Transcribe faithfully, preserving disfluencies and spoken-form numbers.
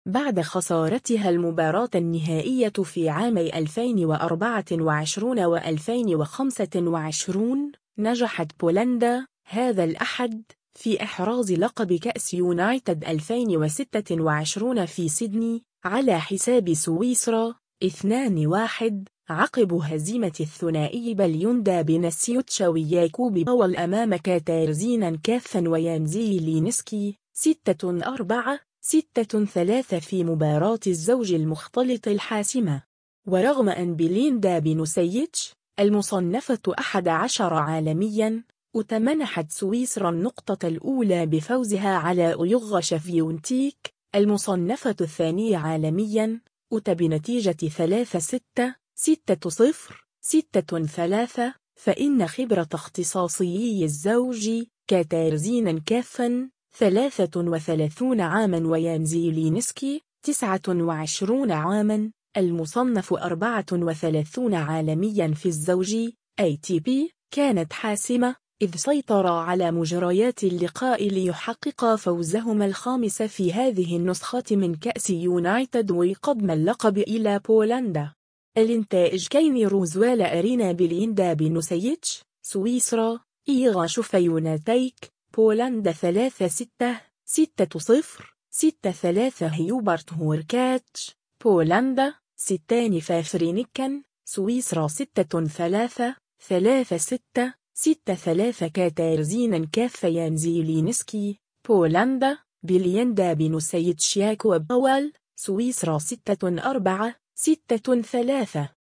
بعد خسارتها المباراة النهائية في عامي ألفين وأربعة وعشرين وألفين وخمسة وعشرين، نجحت بولندا هذا الأحد في إحراز لقب كأس يونايتد ألفين وستة وعشرين في سيدني على حساب سويسرا اثنين واحد، عقب هزيمة الثنائي بليوندا بنسيوتشا وياكوب باول أمام كاتارزينا كافا ويانزي لينسكي ستة أربعة ستة ثلاثة في مباراة الزوج المختلط الحاسمة. ورغم أن بليندا بنسيتش المصنفة أحد عشر عالمياً وتمنحت سويسرا النقطة الأولى بفوزها على أيوغ شفيونتيك المصنفة الثانية عالمياً وتبنتيجة ثلاثة ستة ستة صفر ستة ثلاثة، فإن خبرة اختصاصيي الزوج كاتارزينا كافا ثلاثة وثلاثين عاماً ويانزي لينسكي تسعة وعشرين عاماً المصنف أربعة وثلاثين عالمياً في الزوج إيه تي بي كانت حاسمة، إذ سيطر على مجريات اللقاء ليحقق فوزهما الخامس في هذه النسخة من كأس يونايتد وقدم اللقب إلى بولندا. الانتاج كيني روزويل أرينا بليندا بنسيتش سويسرا إيغا شفيوناتيك بولندا ثلاثة ستة ستة صفر ستة ثلاثة هيوبرت هوركاتش بولندا ستان فافرينيكن سويسرا ستة ثلاثة ثلاثة ستة ستة ثلاثة كاتارزينا كاف يانزي لينسكي بولندا بليندا بنسيتش ياكوب باول سويسرا ستة أربعة ستة ثلاثة.